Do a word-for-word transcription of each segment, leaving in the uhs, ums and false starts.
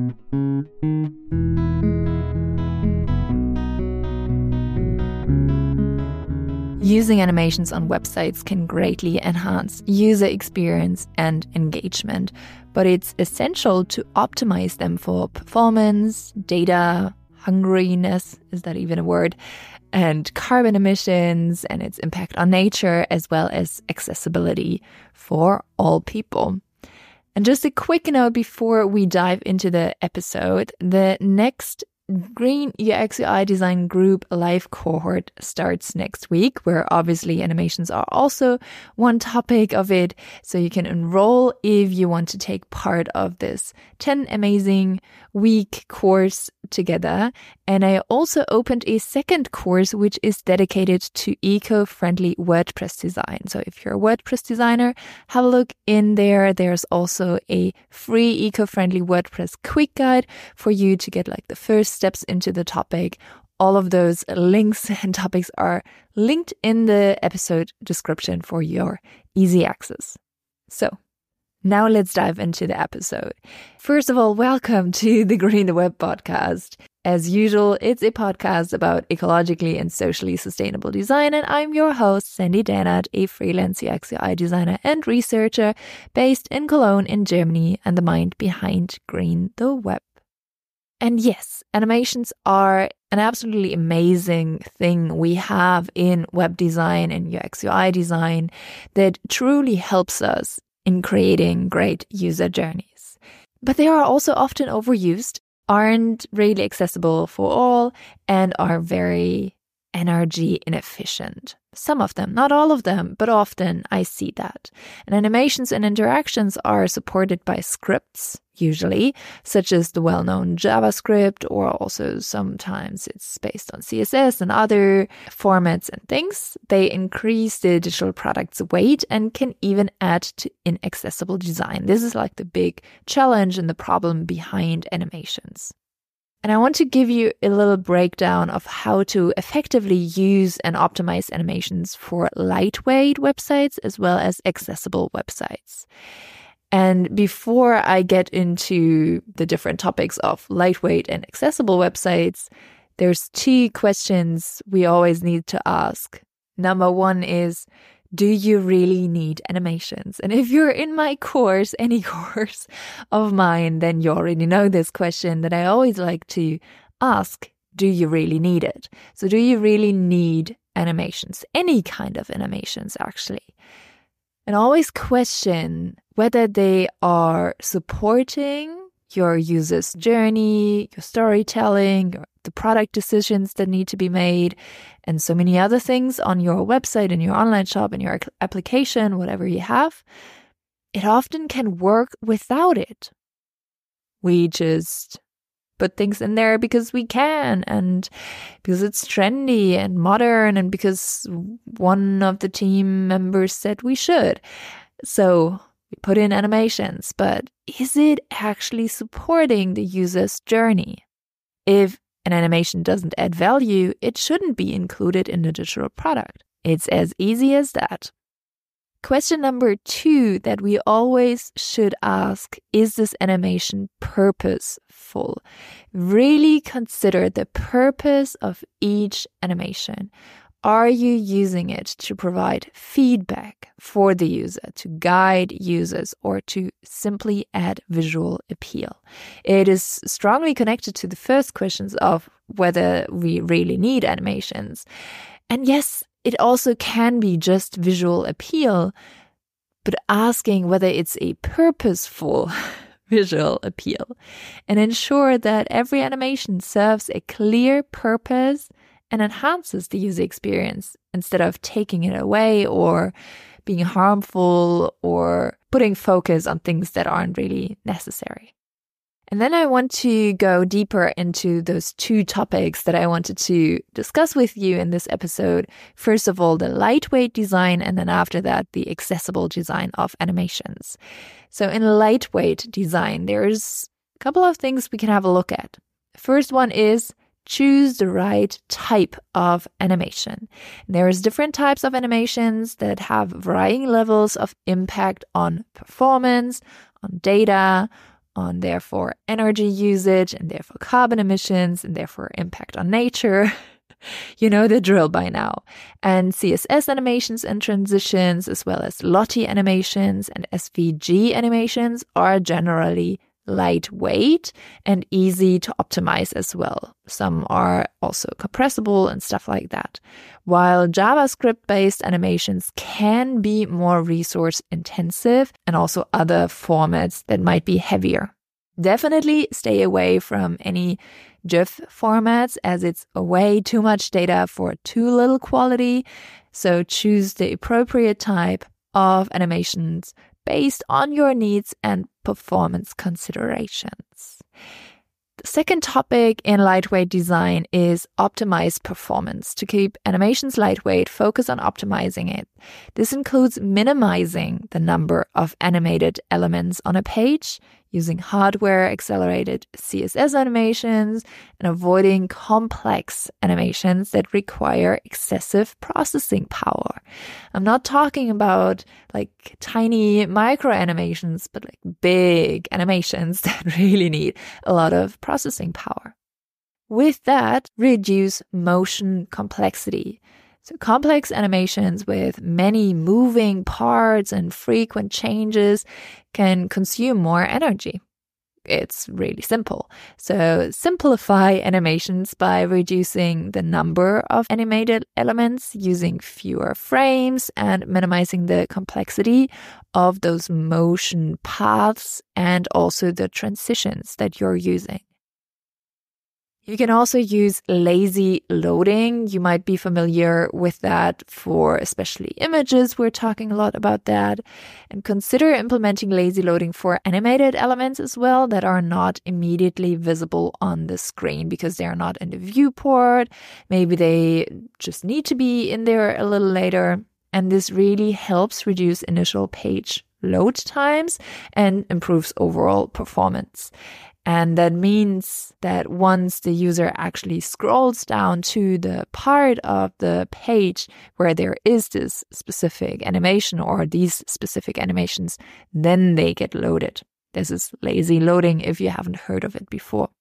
Using animations on websites can greatly enhance user experience and engagement, but it's essential to optimize them for performance, data, hungriness, is that even a word, and carbon emissions and its impact on nature, as well as accessibility for all people. And just a quick note before we dive into the episode, the next Green U X U I Design Group live cohort starts next week, where obviously animations are also one topic of it. So you can enroll if you want to take part of this ten amazing week course together. And I also opened a second course, which is dedicated to eco-friendly WordPress design. So if you're a WordPress designer, have a look in there. There's also a free eco-friendly WordPress quick guide for you to get like the first steps into the topic. All of those links and topics are linked in the episode description for your easy access. So now let's dive into the episode. First of all, welcome to the Green the Web podcast. As usual, it's a podcast about ecologically and socially sustainable design, and I'm your host, Sandy Dannert, a freelance U X U I designer and researcher based in Cologne in Germany and the mind behind Green the Web. And yes, animations are an absolutely amazing thing we have in web design and U X U I design that truly helps us in creating great user journeys. But they are also often overused, aren't really accessible for all, and are very energy inefficient. Some of them, not all of them, but often I see that. And animations and interactions are supported by scripts, usually, such as the well-known JavaScript, or also sometimes it's based on C S S and other formats and things. They increase the digital product's weight and can even add to inaccessible design. This is like the big challenge and the problem behind animations. And I want to give you a little breakdown of how to effectively use and optimize animations for lightweight websites as well as accessible websites. And before I get into the different topics of lightweight and accessible websites, there's two questions we always need to ask. Number one is, do you really need animations? And if you're in my course, any course of mine, then you already know this question that I always like to ask. Do you really need it? So do you really need animations? Any kind of animations, actually. And always question whether they are supporting your user's journey, your storytelling, your the product decisions that need to be made, and so many other things on your website, in your online shop, in your application, whatever you have. It often can work without it. We just put things in there because we can, and because it's trendy and modern, and because one of the team members said we should. So we put in animations, but is it actually supporting the user's journey? If an animation doesn't add value, it shouldn't be included in the digital product. It's as easy as that. Question number two that we always should ask, is this animation purposeful? Really consider the purpose of each animation. Are you using it to provide feedback for the user, to guide users, or to simply add visual appeal? It is strongly connected to the first questions of whether we really need animations. And yes, it also can be just visual appeal, but asking whether it's a purposeful visual appeal, and ensure that every animation serves a clear purpose and enhances the user experience instead of taking it away or being harmful or putting focus on things that aren't really necessary. And then I want to go deeper into those two topics that I wanted to discuss with you in this episode. First of all, the lightweight design, and then after that, the accessible design of animations. So in lightweight design, there's a couple of things we can have a look at. The first one is choose the right type of animation. There's different types of animations that have varying levels of impact on performance, on data, on therefore energy usage and therefore carbon emissions and therefore impact on nature. You know the drill by now. And C S S animations and transitions, as well as Lottie animations and S V G animations, are generally lightweight and easy to optimize as well. Some are also compressible and stuff like that. While JavaScript-based animations can be more resource intensive and also other formats that might be heavier. Definitely stay away from any GIF formats, as it's way too much data for too little quality. So choose the appropriate type of animations based on your needs and performance considerations. The second topic in lightweight design is optimize performance. To keep animations lightweight, focus on optimizing it. This includes minimizing the number of animated elements on a page, using hardware-accelerated C S S animations, and avoiding complex animations that require excessive processing power. I'm not talking about like tiny micro animations, but like big animations that really need a lot of processing power. With that, reduce motion complexity. So complex animations with many moving parts and frequent changes can consume more energy. It's really simple. So simplify animations by reducing the number of animated elements, using fewer frames, and minimizing the complexity of those motion paths and also the transitions that you're using. You can also use lazy loading. You might be familiar with that for especially images. We're talking a lot about that. And consider implementing lazy loading for animated elements as well that are not immediately visible on the screen because they are not in the viewport. Maybe they just need to be in there a little later. And this really helps reduce initial page load times and improves overall performance. And that means that once the user actually scrolls down to the part of the page where there is this specific animation or these specific animations, then they get loaded. This is lazy loading if you haven't heard of it before.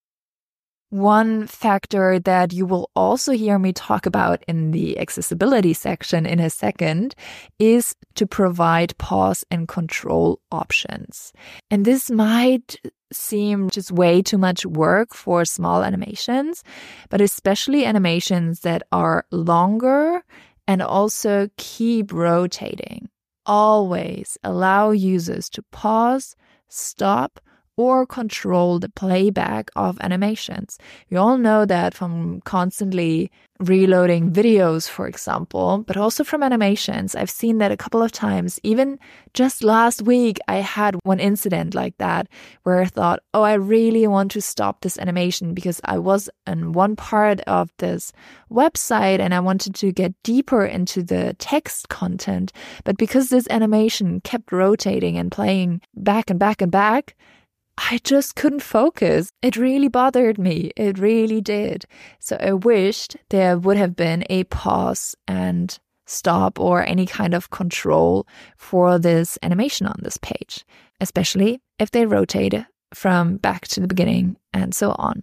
One factor that you will also hear me talk about in the accessibility section in a second is to provide pause and control options. And this might seem just way too much work for small animations, but especially animations that are longer and also keep rotating. Always allow users to pause, stop, or control the playback of animations. We all know that from constantly reloading videos, for example, but also from animations. I've seen that a couple of times. Even just last week, I had one incident like that where I thought, oh, I really want to stop this animation because I was in one part of this website and I wanted to get deeper into the text content. But because this animation kept rotating and playing back and back and back, I just couldn't focus. It really bothered me. It really did. So I wished there would have been a pause and stop or any kind of control for this animation on this page, especially if they rotate from back to the beginning and so on.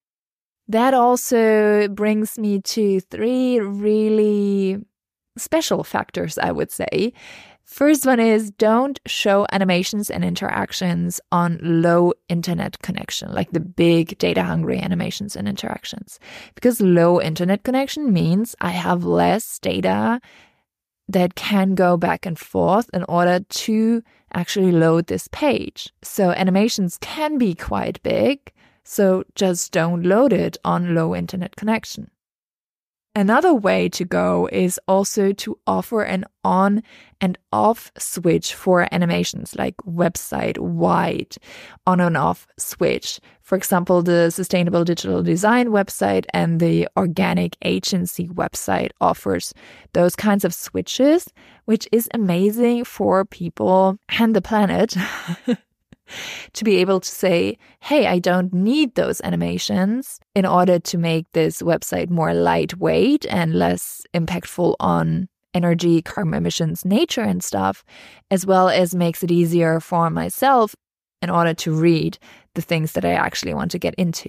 That also brings me to three really special factors, I would say. First one is don't show animations and interactions on low internet connection, like the big data hungry animations and interactions. Because low internet connection means I have less data that can go back and forth in order to actually load this page. So animations can be quite big, so just don't load it on low internet connection. Another way to go is also to offer an on and off switch for animations, like website wide on and off switch. For example, the Sustainable Digital Design website and the Organic Agency website offers those kinds of switches, which is amazing for people and the planet. To be able to say, hey, I don't need those animations in order to make this website more lightweight and less impactful on energy, carbon emissions, nature and stuff, as well as makes it easier for myself in order to read the things that I actually want to get into.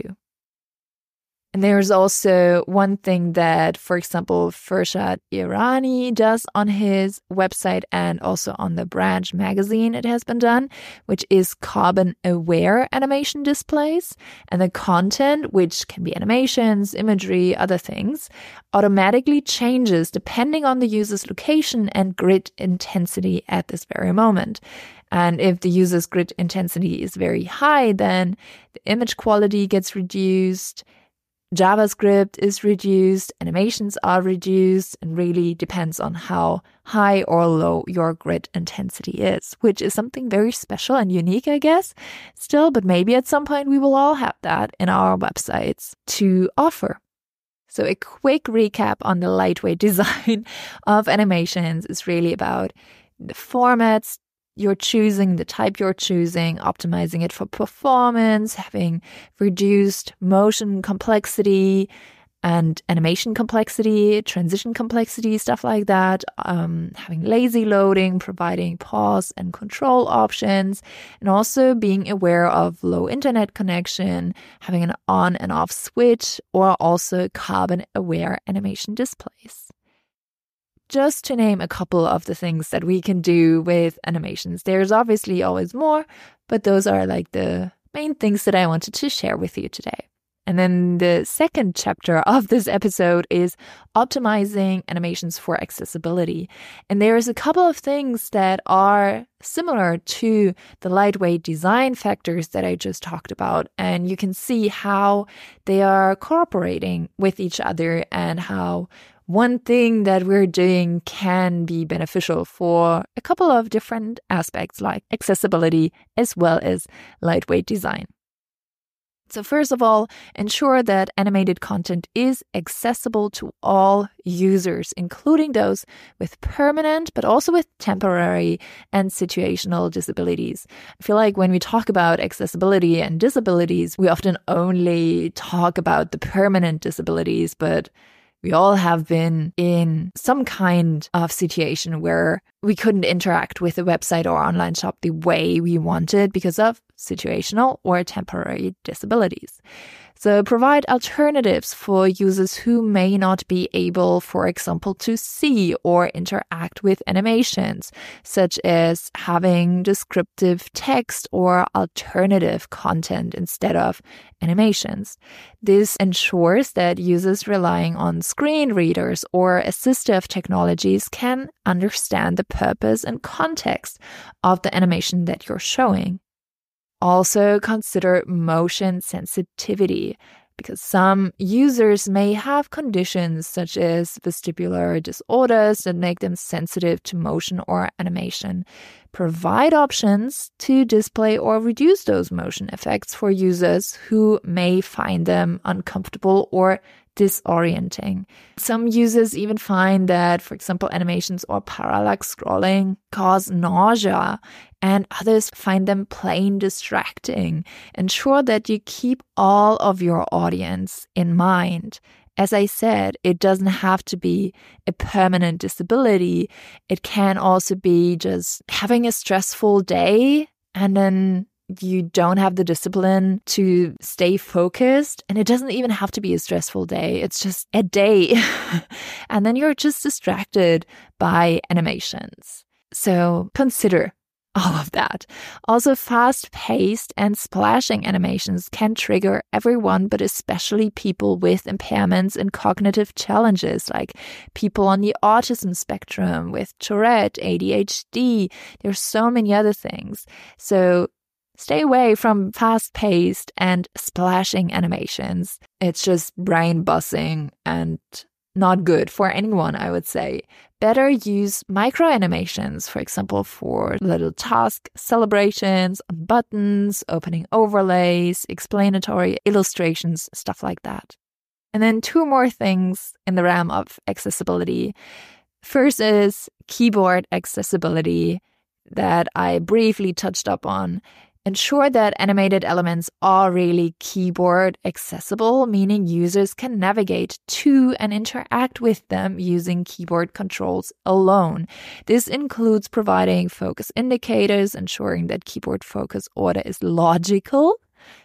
And there's also one thing that, for example, Farshad Irani does on his website and also on the Branch magazine it has been done, which is carbon-aware animation displays. And the content, which can be animations, imagery, other things, automatically changes depending on the user's location and grid intensity at this very moment. And if the user's grid intensity is very high, then the image quality gets reduced, JavaScript is reduced, animations are reduced, and really depends on how high or low your grid intensity is, which is something very special and unique, I guess, still, but maybe at some point we will all have that in our websites to offer. So a quick recap on the lightweight design of animations is really about the formats you're choosing, the type you're choosing, optimizing it for performance, having reduced motion complexity and animation complexity, transition complexity, stuff like that, um, having lazy loading, providing pause and control options, and also being aware of low internet connection, having an on and off switch, or also carbon-aware animation displays. Just to name a couple of the things that we can do with animations. There's obviously always more, but those are like the main things that I wanted to share with you today. And then the second chapter of this episode is optimizing animations for accessibility. And there's a couple of things that are similar to the lightweight design factors that I just talked about. And you can see how they are cooperating with each other and how one thing that we're doing can be beneficial for a couple of different aspects like accessibility as well as lightweight design. So first of all, ensure that animated content is accessible to all users, including those with permanent but also with temporary and situational disabilities. I feel like when we talk about accessibility and disabilities, we often only talk about the permanent disabilities, but we all have been in some kind of situation where we couldn't interact with a website or online shop the way we wanted because of situational or temporary disabilities. So provide alternatives for users who may not be able, for example, to see or interact with animations, such as having descriptive text or alternative content instead of animations. This ensures that users relying on screen readers or assistive technologies can understand the purpose and context of the animation that you're showing. Also consider motion sensitivity, because some users may have conditions such as vestibular disorders that make them sensitive to motion or animation. Provide options to display or reduce those motion effects for users who may find them uncomfortable or disorienting. Some users even find that, for example, animations or parallax scrolling cause nausea, and others find them plain distracting. Ensure that you keep all of your audience in mind. As I said, it doesn't have to be a permanent disability. It can also be just having a stressful day and then you don't have the discipline to stay focused, and it doesn't even have to be a stressful day. It's just a day. And then you're just distracted by animations. So consider all of that. Also, fast-paced and splashing animations can trigger everyone, but especially people with impairments and cognitive challenges, like people on the autism spectrum, with Tourette, A D H D. There's so many other things. So stay away from fast-paced and splashing animations. It's just brain buzzing and not good for anyone, I would say. Better use micro animations, for example, for little task celebrations, buttons, opening overlays, explanatory illustrations, stuff like that. And then two more things in the realm of accessibility. First is keyboard accessibility that I briefly touched up on. Ensure that animated elements are really keyboard accessible, meaning users can navigate to and interact with them using keyboard controls alone. This includes providing focus indicators, ensuring that keyboard focus order is logical.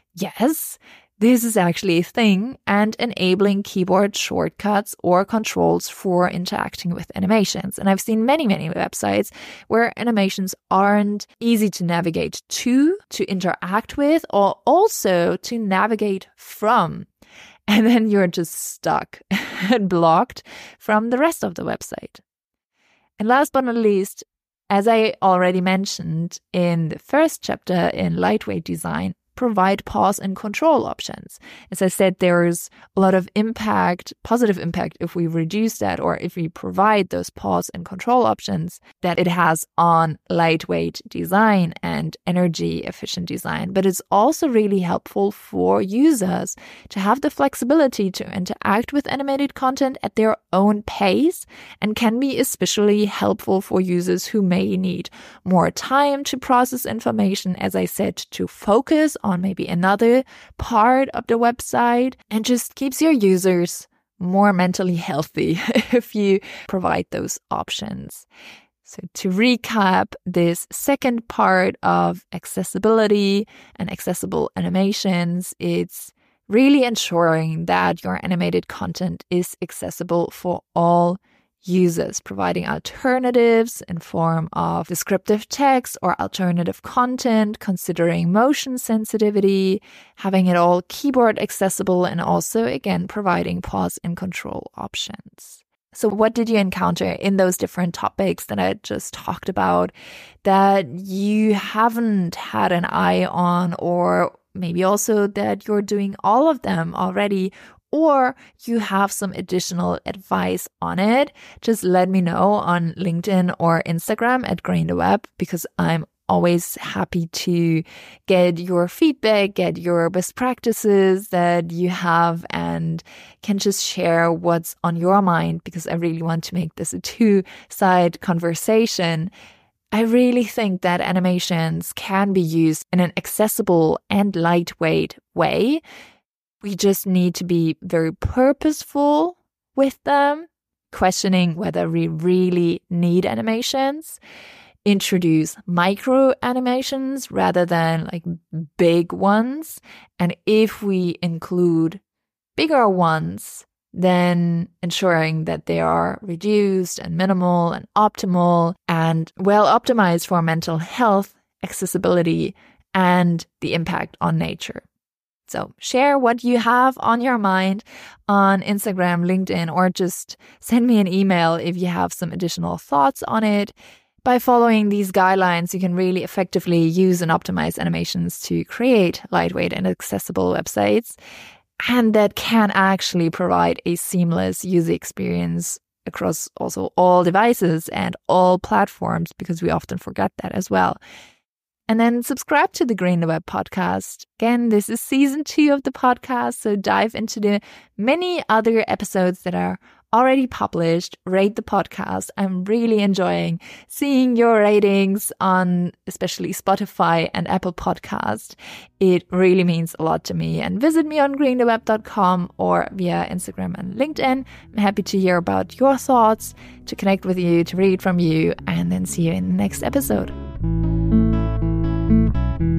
Yes, this is actually a thing, and enabling keyboard shortcuts or controls for interacting with animations. And I've seen many, many websites where animations aren't easy to navigate to, to interact with, or also to navigate from. And then you're just stuck and blocked from the rest of the website. And last but not least, as I already mentioned in the first chapter in Lightweight Design, provide pause and control options. As I said, there's a lot of impact, positive impact, if we reduce that or if we provide those pause and control options that it has on lightweight design and energy efficient design. But it's also really helpful for users to have the flexibility to interact with animated content at their own pace, and can be especially helpful for users who may need more time to process information, as I said, to focus on on maybe another part of the website, and just keeps your users more mentally healthy if you provide those options. So to recap this second part of accessibility and accessible animations, it's really ensuring that your animated content is accessible for all users, providing alternatives in form of descriptive text or alternative content, considering motion sensitivity, having it all keyboard accessible, and also, again, providing pause and control options. So what did you encounter in those different topics that I just talked about that you haven't had an eye on, or maybe also that you're doing all of them already, or you have some additional advice on it? Just let me know on LinkedIn or Instagram at Grain the Web, because I'm always happy to get your feedback, get your best practices that you have, and can just share what's on your mind, because I really want to make this a two-side conversation. I really think that animations can be used in an accessible and lightweight way. We just need to be very purposeful with them, questioning whether we really need animations, introduce micro animations rather than like big ones. And if we include bigger ones, then ensuring that they are reduced and minimal and optimal and well optimized for mental health, accessibility, and the impact on nature. So share what you have on your mind on Instagram, LinkedIn, or just send me an email if you have some additional thoughts on it. By following these guidelines, you can really effectively use and optimize animations to create lightweight and accessible websites, and that can actually provide a seamless user experience across also all devices and all platforms, because we often forget that as well. And then subscribe to the Grain the Web podcast. Again, this is season two of the podcast, so dive into the many other episodes that are already published. Rate the podcast. I'm really enjoying seeing your ratings on especially Spotify and Apple Podcast. It really means a lot to me. And visit me on grain the web dot com or via Instagram and LinkedIn. I'm happy to hear about your thoughts, to connect with you, to read from you, and then see you in the next episode. Thank you.